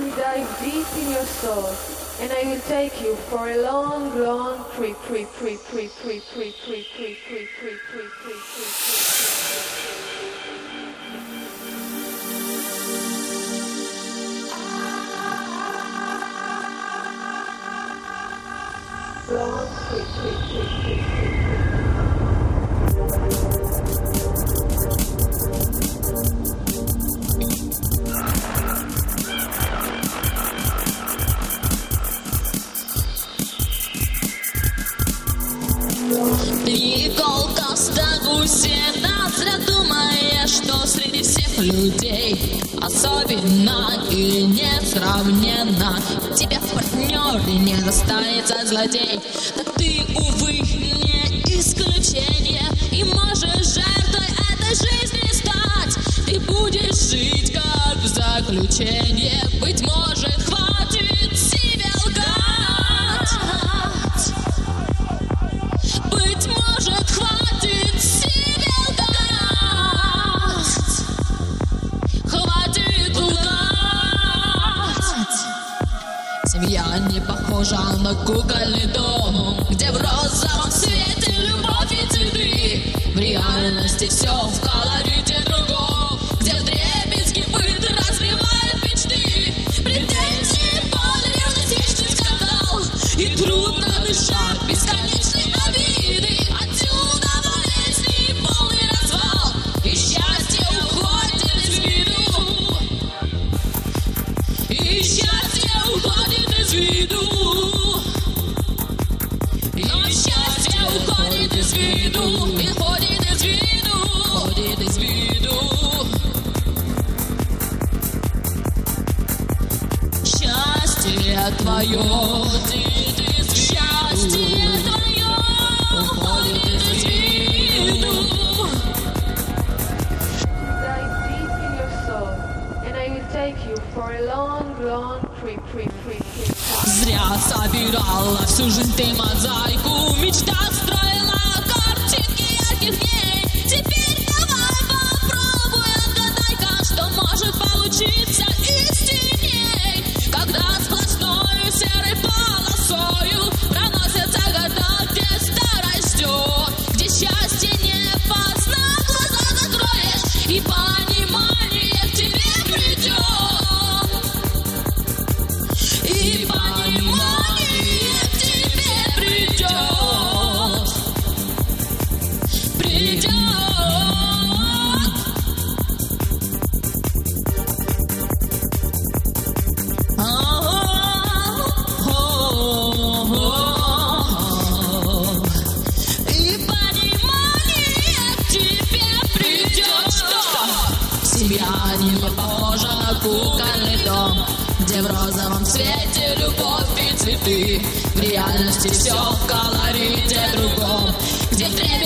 will dive deep in your soul, and I will take you for a long, long trip. Long trip. Ты колкоста гусена, зря думаешь, что среди всех людей особенно и несравненно тебе в партнере не достанется злодей. Так ты, увы, не исключение, и можешь жертвой этой жизни стать. Ты будешь жить как в заключении, быть может, хватит себе лгать. Быть может, хватит себе лгать. Хватит лгать. Семья не похожа на кукольный дом, где в розовом свете любовь и цветы. В реальности все в колорите другом, где вдребезги быт разбивает мечты. Претензии, боль, ревность, вечный скандал, и трудно дышать, бесконечные обиды. Отсюда болезни, полный развал, и счастье уходит из виду. И счастье уходит из виду. И счастье уходит из виду. И уходит из виду. Уходит из виду. Счастье твое уходит из виду. Счастье твое уходит из виду. Dive deep in your soul, and I will take you for a long, long trip. Зря собирала всю жизнь ты мозаику, в мечтах строила картинки ярких дней. Теперь давай попробуй, отгадай-ка, что может получиться из теней. Когда сплошною серой полосою проносятся года, где старость ждет, где счастье не поздно, глаза закроешь, и понимание к тебе придет. И понимание к тебе придет. Придет. И понимание к тебе придет, что семья не похожа на кукольный дом, где в розовом свете любовь и цветы. В реальности все в колорите другом, где в древе